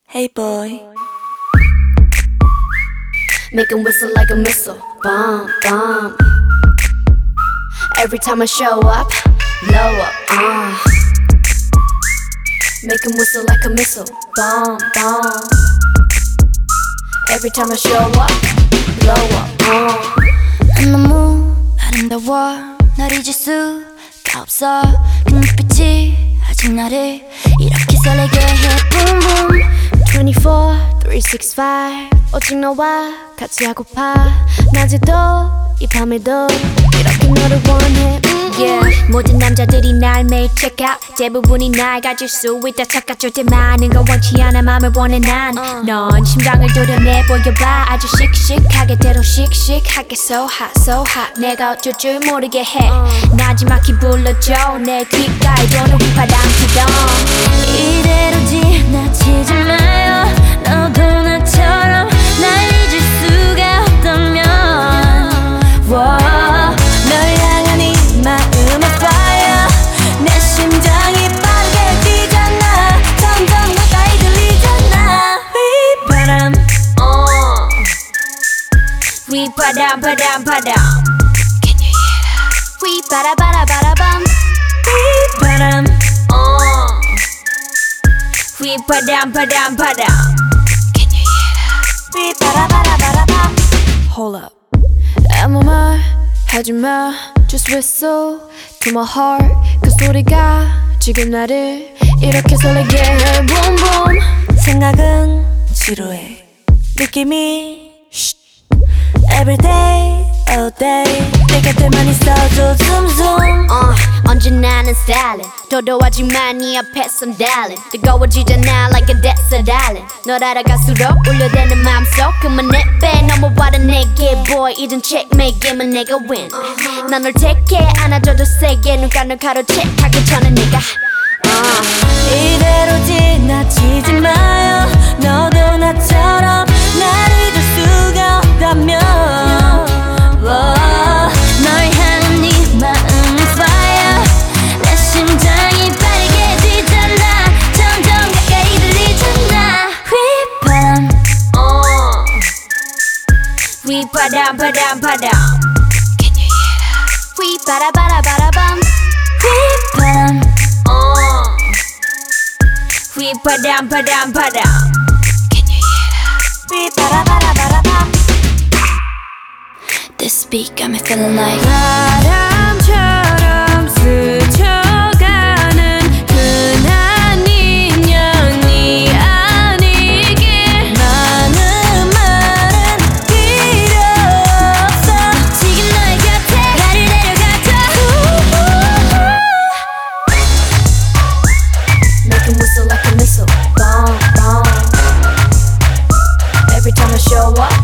Hey boy. Make 'em whistle like a missile, bomb, bomb. Every time I show up, blow up, Make 'em whistle like a missile, bomb, bomb. Every time I show up, blow up, 너무 아름다워 널 잊을 수가 없어 그 눈빛이 아직 나를 이렇게 설레게 해 Boom boom 24, 365 오직 너와 같이 하고파 낮에도 이 밤에도 이렇게 너를 원해 Yeah. 모든 남자들이 날 매일 check out 대부분이 날 가질 수 있다 착각 절대 많은 건 원치 않아 맘을 원해 난 넌 심장을 도려내 보여봐 아주 씩씩하게 대로 씩씩하게 So hot so hot 내가 어쩔 줄 모르게 해 나지막히 불러줘 내 귓가에 도는 휘파람 기동 이대로 지나치지 마요 너도 나처럼 날 잊을 수가 없다면 널 향한 이 마음의 fire 내 심장이 빠르게 뛰잖아 점점 가까이 들리잖아 휘바람 휘바람 바람 바람 Can you hear that? 휘바라바라바라밤 휘바람 휘바람 바람 바람 Can you hear that? 휘바라바라바라밤 Hold up. 아무 말 하지마 Just whistle to my heart 그 소리가 지금 나를 이렇게 설레게 해 Boom boom 생각은 지루해. 느낌이 Every day, all day. 내 곁에만 있어줘 zoom zoom. 언제나는 stylin' 도도하지만 네 앞에선 darling 뜨거워지잖아 like a desert island 널 알아갈수록 울려대는 마음속 그만 내빼 넘어와라 내게 boy 이젠 checkmate 게임은 내가 win 난 널 택해 안아줘도 세게 눈가 널 가로채 하기 전에 네가 이대로 지나치지 마요. 너도 나처럼 날 잊을 수가 없다면 널 향한 네 마음은 fire 내 심장이 빠르게 뛰잖아 점점 가까이 들리잖아 휘바람 휘바람 바람 바람 Can you hear that? 휘바라바라바라밤 휘바람 휘바람 바람 바람 Can you hear that? 휘바라바라바라밤. This beat got me feeling like 바람처럼 스쳐가는 흔한 인연이 아니길 많은 말은 필요 없어. 지금 너의 곁에 나를 데려가줘 Make 'em whistle like a missile, bomb, bomb. Every time I show up,